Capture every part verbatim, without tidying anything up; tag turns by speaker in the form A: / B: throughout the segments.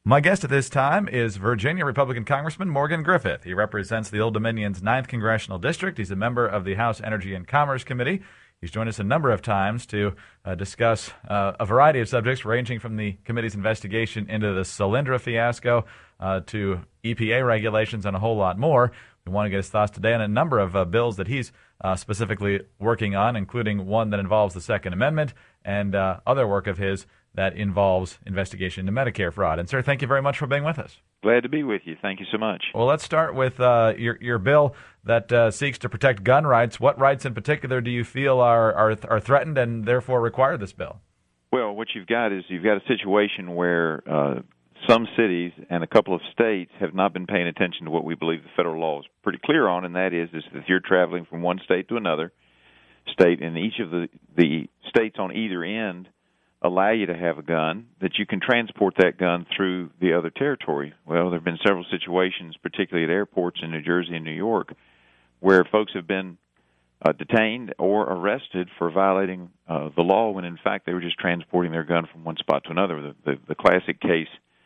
A: My guest at this time is Virginia Republican Congressman Morgan Griffith. He represents the Old Dominion's ninth Congressional District. He's a member of the House Energy and Commerce Committee. He's joined us a number of times to uh, discuss uh, a variety of subjects ranging from the committee's investigation into the Solyndra fiasco uh, to E P A regulations and a whole lot more. We want to get his thoughts today on a number of uh, bills that he's uh, specifically working on, including one that involves the Second Amendment and uh, other work of his that involves investigation into Medicare fraud. And, sir, thank you very much for being with us.
B: Glad to be with you. Thank you so much.
A: Well, let's start with uh, your your bill that uh, seeks to protect gun rights. What rights in particular do you feel are, are are threatened and therefore require this bill?
B: Well, what you've got is you've got a situation where uh, some cities and a couple of states have not been paying attention to what we believe the federal law is pretty clear on, and that is, is that if you're traveling from one state to another state, and each of the, the states on either end allow you to have a gun, that you can transport that gun through the other territory. Well, there have been several situations, particularly at airports in New Jersey and New York, where folks have been uh, detained or arrested for violating uh, the law when, in fact, they were just transporting their gun from one spot to another. The, the, the classic case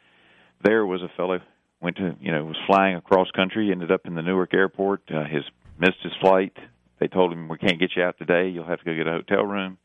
B: there was a fellow went to, you know, was flying across country, ended up in the Newark airport. Uh, his missed his flight. They told him, we can't get you out today. You'll have to go get a hotel room.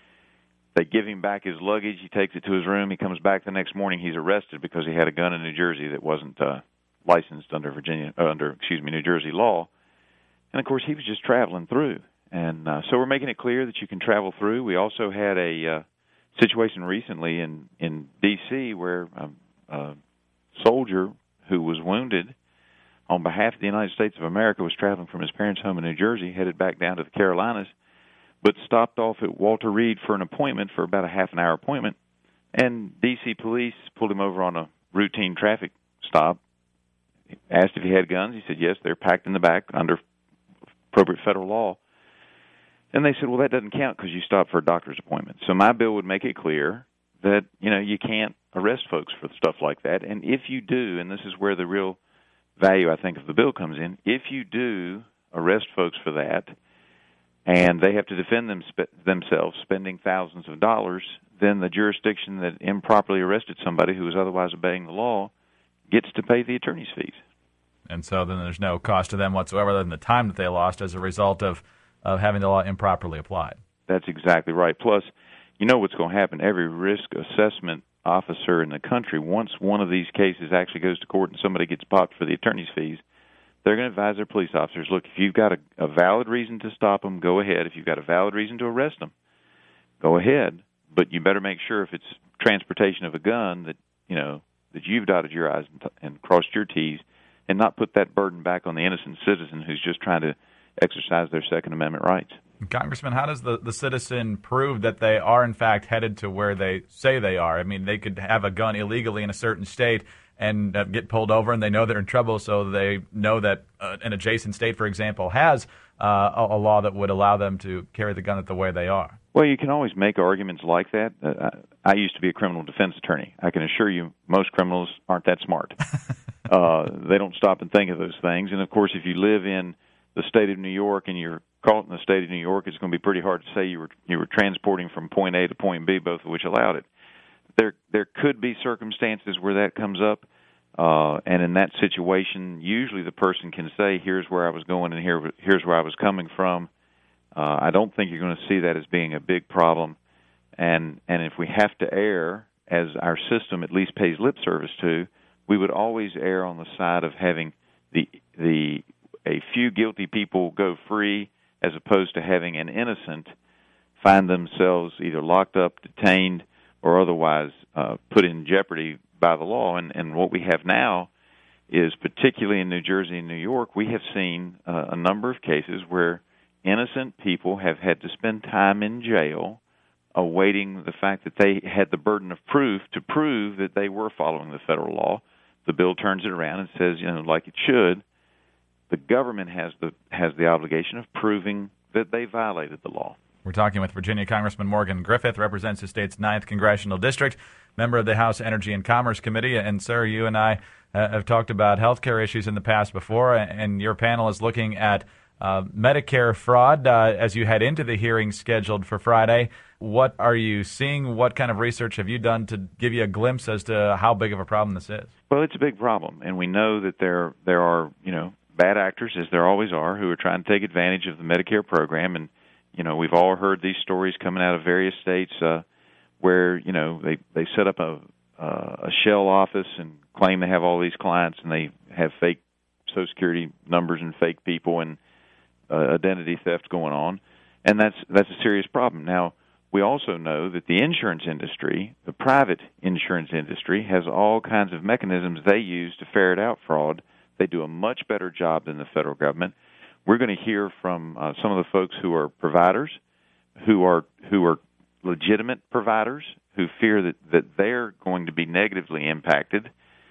B: They give him back his luggage. He takes it to his room. He comes back the next morning. He's arrested because he had a gun in New Jersey that wasn't uh, licensed under Virginia, uh, under excuse me, New Jersey law. And of course, he was just traveling through. And uh, so we're making it clear that you can travel through. We also had a uh, situation recently in in D C where a, a soldier who was wounded on behalf of the United States of America was traveling from his parents' home in New Jersey, headed back down to the Carolinas, but stopped off at Walter Reed for an appointment, for about a half an hour appointment, and D C police pulled him over on a routine traffic stop, asked if he had guns. He said yes, they're packed in the back under appropriate federal law. And they said, well, that doesn't count because you stopped for a doctor's appointment. So my bill would make it clear that, you know, you can't arrest folks for stuff like that. And if you do, and this is where the real value, I think, of the bill comes in, if you do arrest folks for that, and they have to defend them, sp- themselves, spending thousands of dollars, then the jurisdiction that improperly arrested somebody who was otherwise obeying the law gets to pay the attorney's fees.
A: And so then there's no cost to them whatsoever other than the time that they lost as a result of, of having the law improperly applied.
B: That's exactly right. Plus, you know what's going to happen. Every risk assessment officer in the country, once one of these cases actually goes to court and somebody gets popped for the attorney's fees, they're going to advise their police officers, look, if you've got a, a valid reason to stop them, go ahead. If you've got a valid reason to arrest them, go ahead. But you better make sure if it's transportation of a gun that, you know, that you've dotted your I's and, t- and crossed your T's and not put that burden back on the innocent citizen who's just trying to exercise their Second Amendment rights.
A: Congressman, how does the, the citizen prove that they are, in fact, headed to where they say they are? I mean, they could have a gun illegally in a certain state and uh, get pulled over, and they know they're in trouble, so they know that uh, an adjacent state, for example, has uh, a, a law that would allow them to carry the gun the way they are.
B: Well, you can always make arguments like that. Uh, I used to be a criminal defense attorney. I can assure you most criminals aren't that smart. uh, they don't stop and think of those things. And, of course, if you live in the state of New York and you're caught in the state of New York, it's going to be pretty hard to say you were you were transporting from point A to point B, both of which allowed it. There there could be circumstances where that comes up, uh, and in that situation, usually the person can say, here's where I was going and here here's where I was coming from. Uh, I don't think you're going to see that as being a big problem. And, and if we have to err, as our system at least pays lip service to, we would always err on the side of having the the a few guilty people go free as opposed to having an innocent find themselves either locked up, detained, or otherwise uh, put in jeopardy by the law. And, and what we have now is, particularly in New Jersey and New York, we have seen uh, a number of cases where innocent people have had to spend time in jail awaiting the fact that they had the burden of proof to prove that they were following the federal law. The bill turns it around and says, you know, like it should, the government has the has the obligation of proving that they violated the law.
A: We're talking with Virginia Congressman Morgan Griffith, represents the state's ninth Congressional District, member of the House Energy and Commerce Committee. And, sir, you and I uh, have talked about health care issues in the past before, and your panel is looking at uh, Medicare fraud uh, as you head into the hearing scheduled for Friday. What are you seeing? What kind of research have you done to give you a glimpse as to how big of a problem this is?
B: Well, it's a big problem, and we know that there there are, you know, bad actors, as there always are, who are trying to take advantage of the Medicare program. And, you know, we've all heard these stories coming out of various states uh, where, you know, they, they set up a, uh, a shell office and claim they have all these clients, and they have fake Social Security numbers and fake people and uh, identity theft going on. And that's that's a serious problem. Now, we also know that the insurance industry, the private insurance industry, has all kinds of mechanisms they use to ferret out fraud. They do a much better job than the federal government. We're going to hear from uh, some of the folks who are providers, who are who are legitimate providers, who fear that, that they're going to be negatively impacted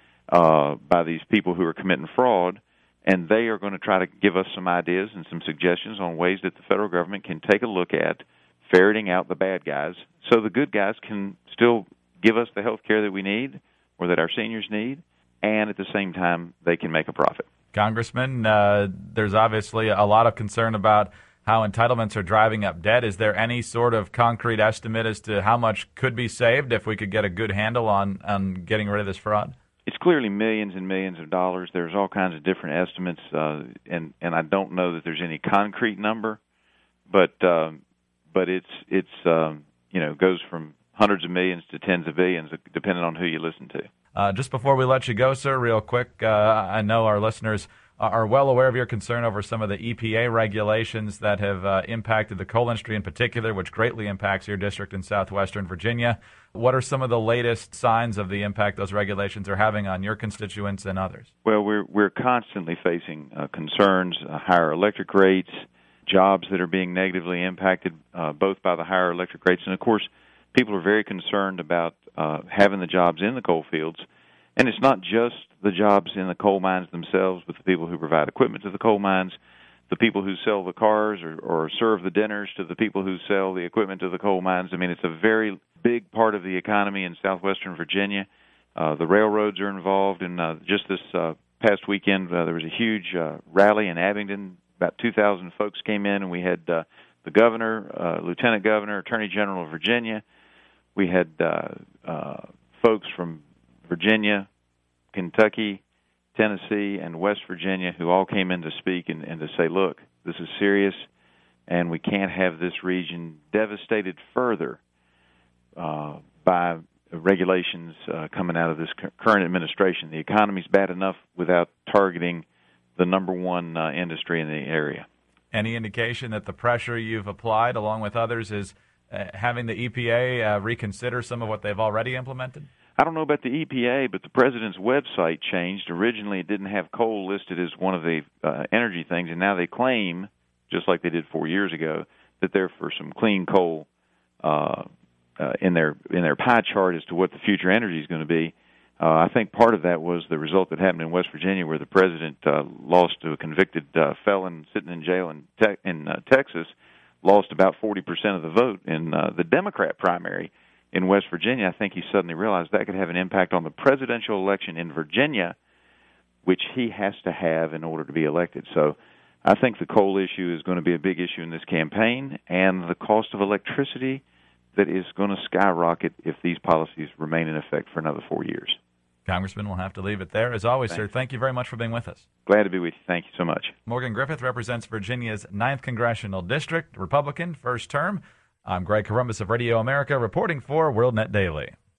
B: uh, by these people who are committing fraud, and they are going to try to give us some ideas and some suggestions on ways that the federal government can take a look at ferreting out the bad guys so the good guys can still give us the health care that we need or that our seniors need, and at the same time they can make a profit.
A: Congressman, uh, there's obviously a lot of concern about how entitlements are driving up debt. Is there any sort of concrete estimate as to how much could be saved if we could get a good handle on, on getting rid of this fraud?
B: It's clearly millions and millions of dollars. There's all kinds of different estimates, uh, and, and I don't know that there's any concrete number, but uh, but it's it's um, you know goes from hundreds of millions to tens of billions, depending on who you listen to.
A: Uh, just before we let you go, sir, real quick, uh, I know our listeners are well aware of your concern over some of the E P A regulations that have uh, impacted the coal industry in particular, which greatly impacts your district in southwestern Virginia. What are some of the latest signs of the impact those regulations are having on your constituents and others?
B: Well, we're we're constantly facing uh, concerns, uh, higher electric rates, jobs that are being negatively impacted uh, both by the higher electric rates, and of course, people are very concerned about uh, having the jobs in the coal fields. And it's not just the jobs in the coal mines themselves, but the people who provide equipment to the coal mines, the people who sell the cars or, or serve the dinners to the people who sell the equipment to the coal mines. I mean, it's a very big part of the economy in southwestern Virginia. Uh, the railroads are involved, and uh, just this uh, past weekend uh, there was a huge uh, rally in Abingdon. About two thousand folks came in, and we had uh, the governor, uh, lieutenant governor, attorney general of Virginia. We had uh, uh, folks from Virginia, Kentucky, Tennessee, and West Virginia who all came in to speak and, and to say, look, this is serious, and we can't have this region devastated further uh, by regulations uh, coming out of this current administration. The economy's bad enough without targeting the number one uh, industry in the area.
A: Any indication that the pressure you've applied, along with others, is uh, having the E P A uh, reconsider some of what they've already implemented?
B: I don't know about the E P A, but the president's website changed. Originally, it didn't have coal listed as one of the uh, energy things, and now they claim, just like they did four years ago, that they're for some clean coal uh, uh, in their in their pie chart as to what the future energy is going to be. Uh, I think part of that was the result that happened in West Virginia, where the president uh, lost to a convicted uh, felon sitting in jail in, te- in uh, Texas, lost about forty percent of the vote in uh, the Democrat primary in West Virginia. I think he suddenly realized that could have an impact on the presidential election in Virginia, which he has to have in order to be elected. So I think the coal issue is going to be a big issue in this campaign, and the cost of electricity that is going to skyrocket if these policies remain in effect for another four years.
A: Congressman, we'll have to leave it there. As always,
B: Thanks.
A: sir, thank you very much for being with us.
B: Glad to be with you. Thank you so much.
A: Morgan Griffith represents Virginia's ninth Congressional District, Republican, first term. I'm Greg Columbus of Radio America, reporting for WorldNet Daily.